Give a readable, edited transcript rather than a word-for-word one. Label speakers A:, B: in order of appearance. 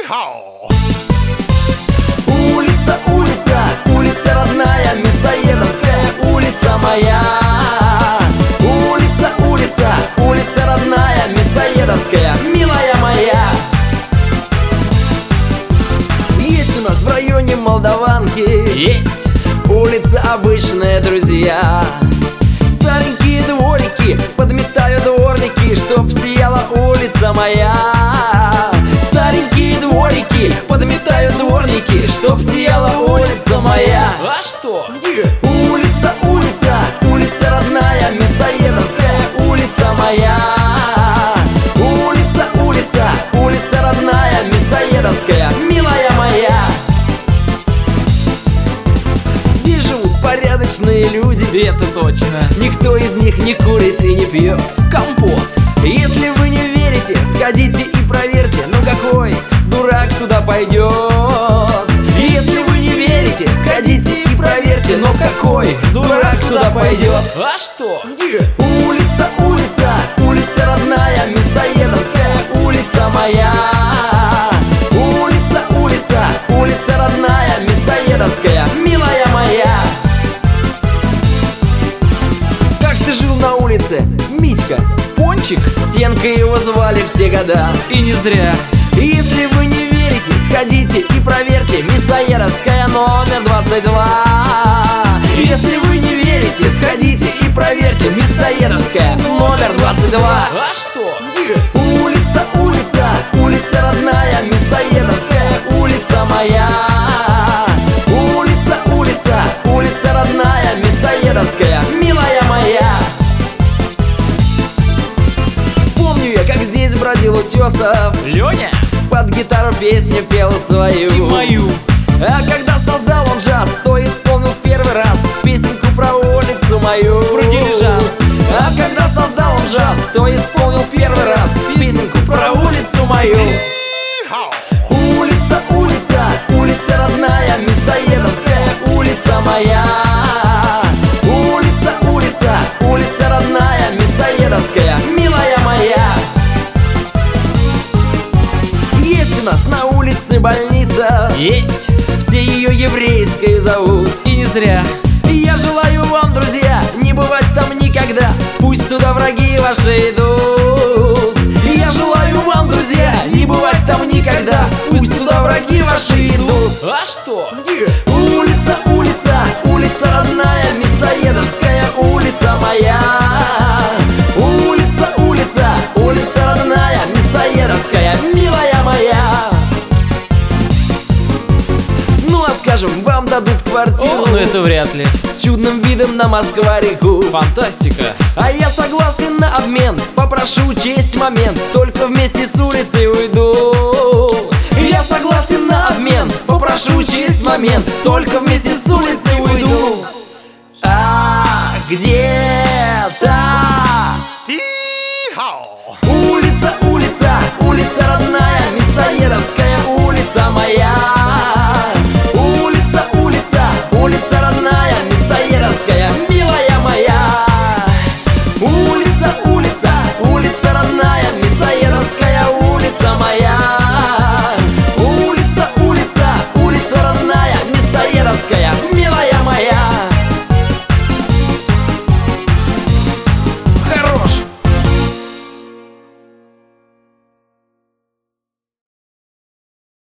A: Улица, улица, улица родная, Мясоедовская улица моя. Улица, улица, улица родная, Мясоедовская, милая моя. Есть у нас в районе Молдаванки,
B: Есть!
A: улица обычная, друзья. Старенькие дворики подметают дворники, чтоб сияла улица моя. Старенькие дворики подметают дворники, чтоб сияла улица моя.
B: А что?
A: Улица, улица, улица родная, Мясоедовская улица моя. Улица, улица, улица родная, Мясоедовская, милая моя. Здесь живут порядочные люди,
B: Это точно!
A: никто из них не курит и не пьет
B: Компот!
A: Если вы не верите, сходите и проверьте, ну какой дурак туда пойдет? Если вы не верите, сходите и проверьте, но какой дурак туда пойдет?
B: А что?
A: Улица, улица, улица родная, Мясоедовская улица моя. Улица, улица, улица родная, Мясоедовская, милая моя. Как ты жил на улице, Митька?
B: Пончик?
A: Стенкой его звали в те года.
B: И не зря!
A: Если вы не верите, сходите и проверьте, Мясоедовская номер 22. Если вы не верите, сходите и проверьте, Мясоедовская номер 22.
B: А что?
A: Улица, улица, улица родная, Мясоедовская улица моя. Улица, улица, улица родная, Мясоедовская, милая моя. Помню я, как здесь бродил Утесов,
B: Леня?
A: под гитару песню пел свою.
B: И мою!
A: А когда создал он джаз, то исполнил первый раз песенку про улицу мою.
B: Про дилижанс.
A: А когда создал он джаз, то исполнил первый раз песенку про улицу мою. Улица, улица, улица родная, Мясоедовская улица моя. Улица, улица, улица родная, Мясоедовская, милая моя. Есть у нас на улице больница,
B: Есть!
A: все ее еврейской зовут.
B: И не зря!
A: Я желаю вам, друзья, не бывать там никогда, пусть туда враги ваши идут. Я желаю вам, друзья, не бывать там никогда, пусть туда враги ваши идут.
B: А что?
A: Улица, улица, улица родная, Мясоедовская улица моя. Улица, улица, улица родная, Мясоедовская, милая моя. Ну а скажем, вам дадут квартиру,
B: О, ну это вряд ли!
A: с чудным видом на Москва-реку.
B: Фантастика!
A: А я согласен на обмен, попрошу учесть момент, только вместе с улицей уйду. Я согласен на обмен, попрошу учесть момент, только вместе